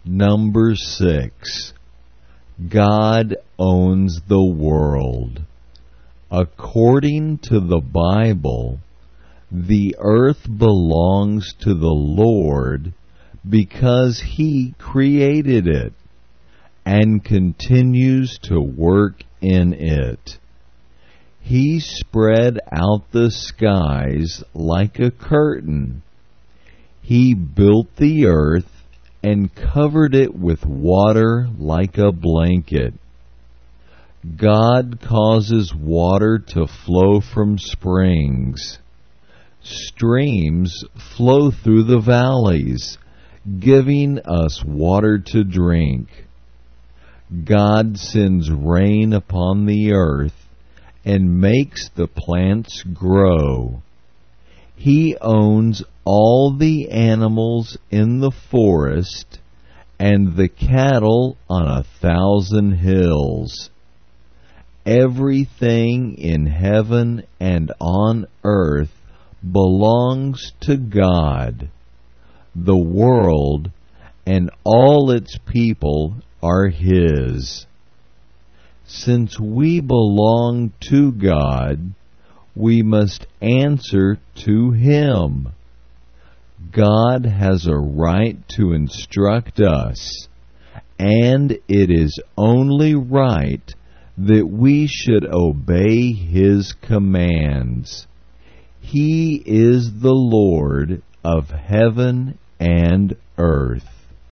Number 6. God owns the world. According to the Bible, the earth belongs to the Lord because He created it and continues to work in it. He spread out the skies like a curtain. He built the earth and covered it with water like a blanket. God causes water to flow from springs. Streams flow through the valleys, giving us water to drink. God sends rain upon the earth and makes the plants grow. He owns all the animals in the forest and the cattle on 1,000 hills. Everything in heaven and on earth belongs to God. The world and all its people are His. Since we belong to God, we must answer to Him. God has a right to instruct us, and it is only right that we should obey His commands. He is the Lord of heaven and earth.